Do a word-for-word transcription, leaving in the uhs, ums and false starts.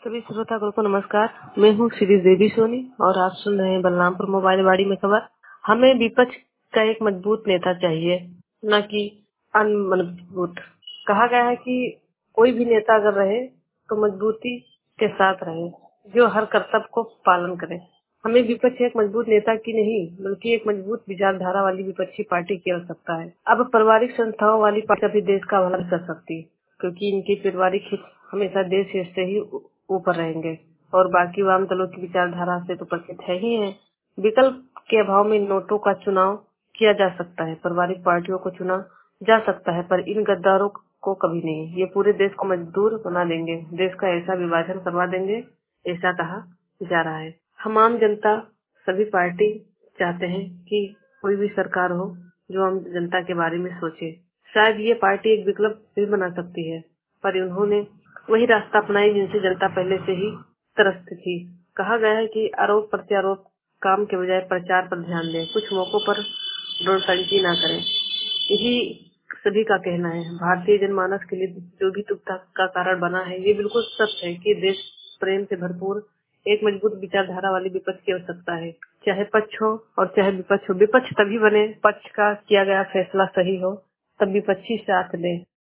सभी श्रोतागण को नमस्कार। मैं हूँ श्री देवी सोनी और आप सुन रहे हैं बलरामपुर मोबाइल वाड़ी में खबर। हमें विपक्ष का एक मजबूत नेता चाहिए, न कि अनमजबूत। कहा गया है कि कोई भी नेता अगर रहे तो मजबूती के साथ रहे, जो हर कर्तव्य को पालन करे। हमें विपक्ष एक मजबूत नेता की नहीं बल्कि एक मजबूत विचारधारा वाली विपक्षी पार्टी की आवश्यकता है। अब पारिवारिक संस्थाओं वाली पार्टी कभी देश का भला कर सकती, क्योंकि इनकी पारिवारिक हित हमेशा देश हित से ही ऊपर रहेंगे और बाकी वाम दलों की विचारधारा से तो परिचित है ही है। विकल्प के अभाव में नोटों का चुनाव किया जा सकता है, पारिवारिक पार्टियों को चुना जा सकता है, पर इन गद्दारों को कभी नहीं। ये पूरे देश को मजदूर बना देंगे, देश का ऐसा विभाजन करवा देंगे, ऐसा कहा जा रहा है। हम आम जनता सभी पार्टी चाहते हैं कि कोई भी सरकार हो जो आम जनता के बारे में सोचे। शायद ये पार्टी एक विकल्प भी बना सकती है, पर उन्होंने वही रास्ता अपनाई जिनसे जनता पहले से ही त्रस्त थी। कहा गया है कि आरोप प्रत्यारोप काम के बजाय प्रचार पर ध्यान दें, कुछ मौकों पर नोटंकी ना करें। यही सभी का कहना है। भारतीय जनमानस के लिए जो भी दुविधा का कारण बना है, ये बिल्कुल सच है कि देश प्रेम से भरपूर एक मजबूत विचारधारा वाली विपक्ष की आवश्यकता है, चाहे पक्ष हो और चाहे विपक्ष हो। विपक्ष तभी बने पक्ष का किया गया फैसला सही हो, तब विपक्षी साथ दें।